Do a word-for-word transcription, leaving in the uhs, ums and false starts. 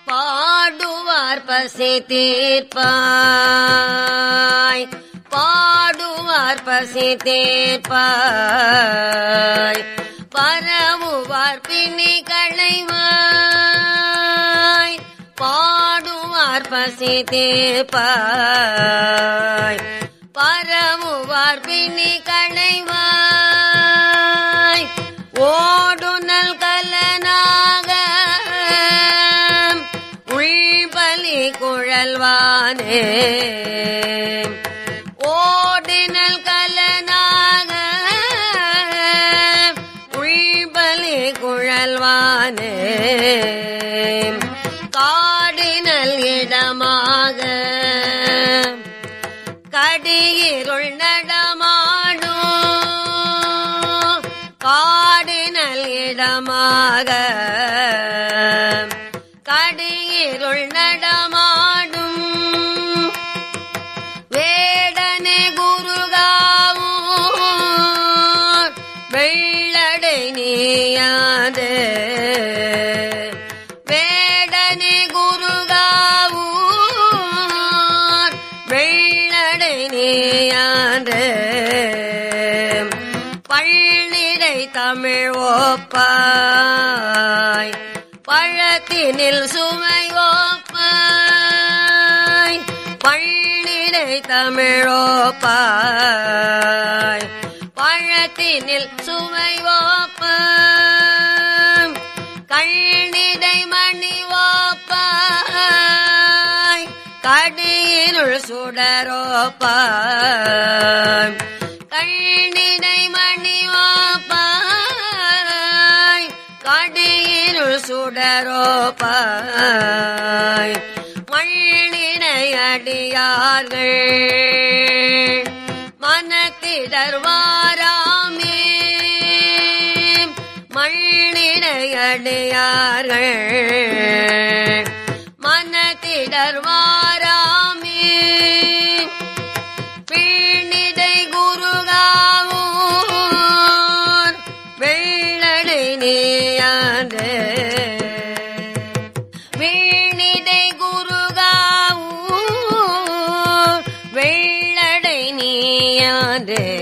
பாடுவார் பசி தீர்ப்பாய், பாடுவார் பசி தீர்ப்பாய், பரவுவார் பிணி களைவாய், பாடுவார் பசி தீர்ப்பாய், பரவுவார் பிணி களைவாய், ஓடுனல் கலனாக உள்பலி குழல்வானே, ஓடினல் கலனாக உள்பலி குழல்வானே, காடினல் இடமாக கடியிருள் நடமாடும், காடினல் இடமாக கடியிருள் நடமாடும், வேடனே குருகாவூர் வெள்ளடை நீயாதே, வேடனே குருகாவூர் வெள்ளடை நீயாதே, பள்ளிடை தமிழ் ஓப்பாய், பழத்தினில் சுமை ஓப்பாய், பள்ளிடை தமிழ் ஓப்பாய், பழத்தினில் சுமை ஓப்பாய், கள்ளிடை மணி ஓப்பாய், கடியிருள் சுடரோப்பாய், கள்ளிடை மணி ஓப்பாய், கடியிருள் சுடரோப்பாய், மள்ளிடை அடியார்கள் மனத்திடர்வாராமே, மள்ளிடை அடியார்கள் மனத்திடர்வாராமே, பீணிடை குருகாவூர் வெள்ளடை நீயாதே, வீணிடை குருகாவூர் வெள்ளடை நீயாதே.